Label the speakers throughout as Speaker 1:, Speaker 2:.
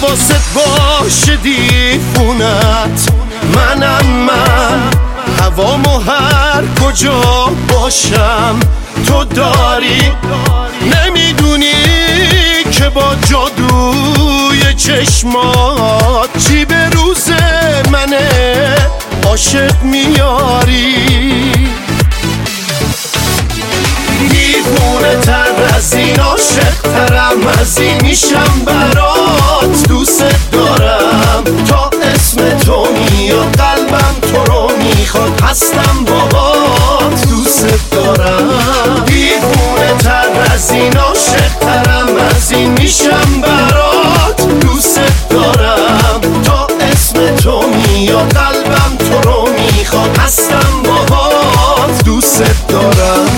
Speaker 1: حواست باشه دیوونت منم من، هوامو هر کجا باشم تو داری. نمیدونی که با جادوی چشمات چی به روز منه عاشق میاری. دیوونه تر از این، عاشق ترم از این، میشم برات، دوست دارم تا اسم تو میاد قلبم تو رو میخواد، هستم باهات دوست دارم. دیوونه تر از این، عاشق ترم از این، میشم برات، دوست دارم تا اسم تو میاد قلبم تو رو میخواد، هستم باهات دوست دارم.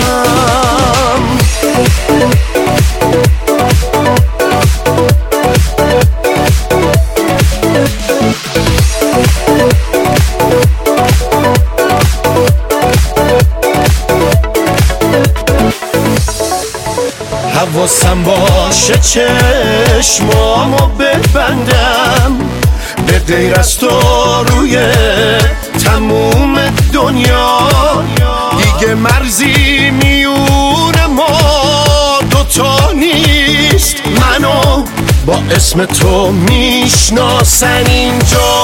Speaker 1: حواسم باشه چشمامو ببندم، به غیر از تو روی تموم دنیا دیگه مرزی میون ما دوتا نیست. منو با اسم تو میشناسن اینجا.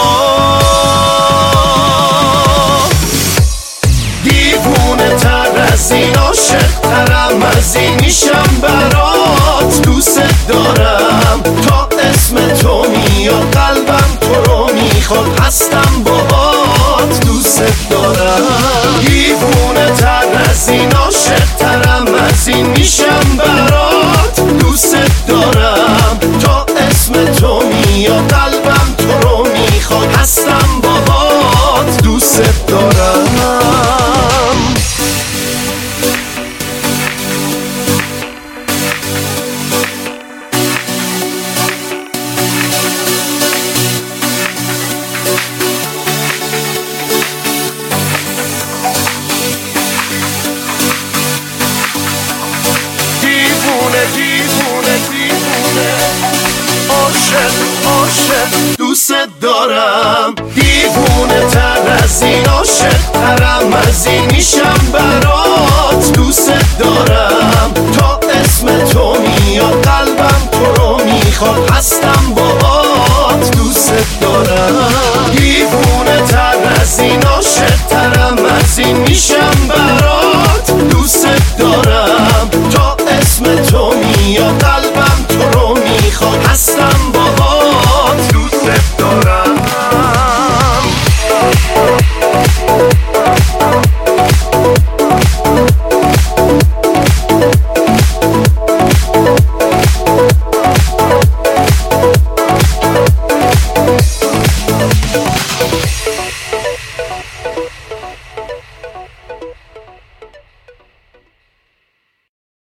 Speaker 1: دیوونه تر از این، عاشق ترم از این، میشم برات، دوست دارم تا اسم تو میاد قلبم تو رو میخواد، هستم باهات دوست دارم. دیوونه تر از این، عاشق ترم از این، میشم برات، دوست دارم تا اسم تو میاد قلبم تو رو میخواد، هستم باهات دوست دارم. عاشق دوست دارم. دیوونه تر از این، عاشق ترم از این، میشم برات، دوست دارم تا اسم تو میاد قلبم تو رو میخواد، هستم باهات دوست دارم.